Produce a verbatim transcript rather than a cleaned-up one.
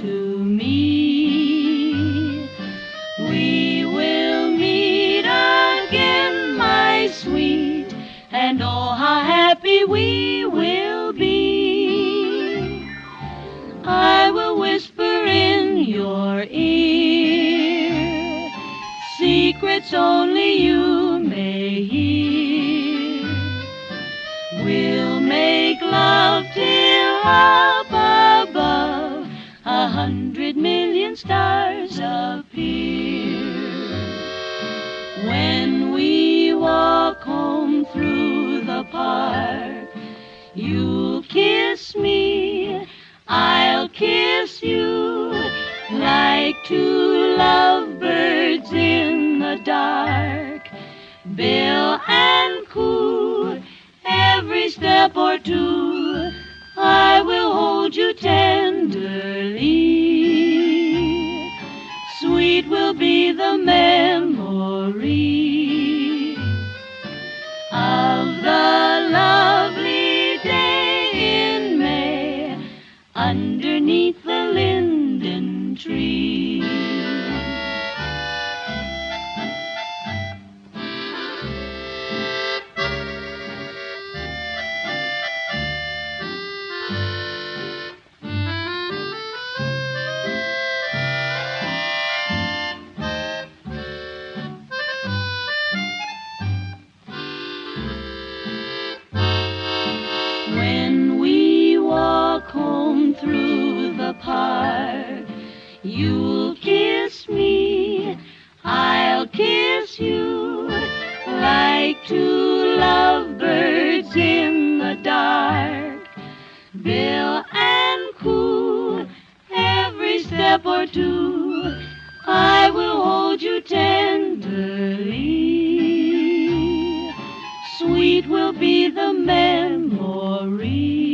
to me. We will meet again, my sweet, and oh, how happy we will be. I will whisper in your ear secrets only you may hear. We'll make love till up above a hundred million stars appear. When we walk home through the park, you'll kiss me, I'll kiss you, like two lovebirds in the dark. Bill and Coo, every step or two, I will hold you tenderly. Sweet will be the memory of the lovely day in May underneath the linden tree. When we walk home through the park, you'll kiss me, I'll kiss you, like two lovebirds in the dark. Bill and Coo, every step or two, I will hold you tenderly. Sweet will be the memory